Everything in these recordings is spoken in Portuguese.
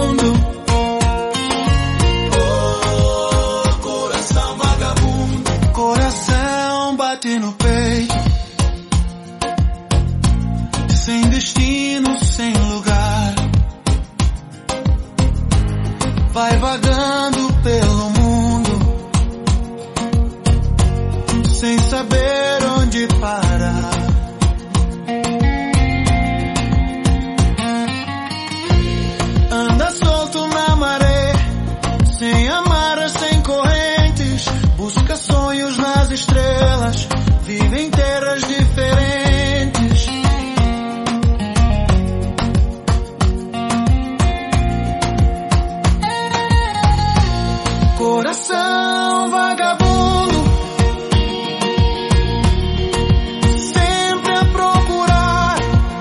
mundo. Oh, coração vagabundo. Coração bate no peito, sem destino, sem lugar. Vai vagando pelo mundo, sem saber onde parar. Anda solto na maré, sem amarras, sem correntes. Busca sonhos nas estrelas, vive em terras diferentes. Coração vagabundo, sempre a procurar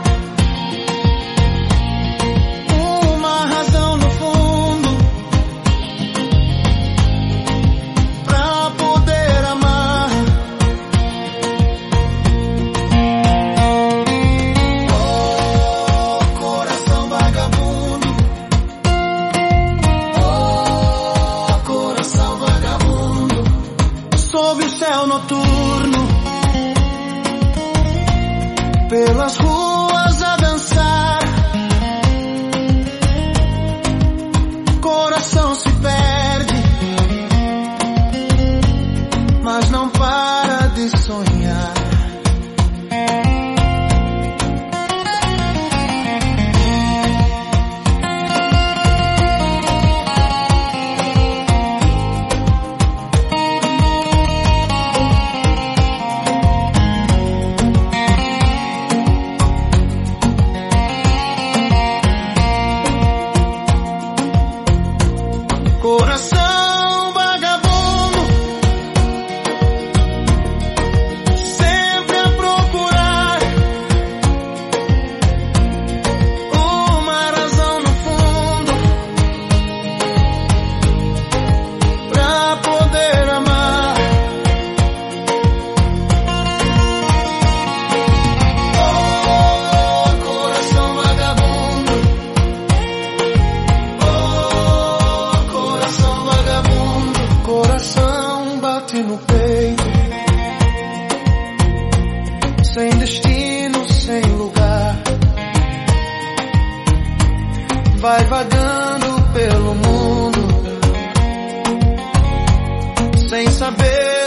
uma razão no fundo pra poder amar. Oh, coração vagabundo. Oh, coração vagabundo. Sob o céu noturno, pelas ruas a dançar, coração se perde, mas não para de sonhar. Coração vagabundo, sempre a procurar uma razão no fundo pra poder amar. Oh, coração vagabundo. Oh, coração vagabundo. Coração bate no peito, sem destino, sem lugar. Vai vagando pelo mundo, sem saber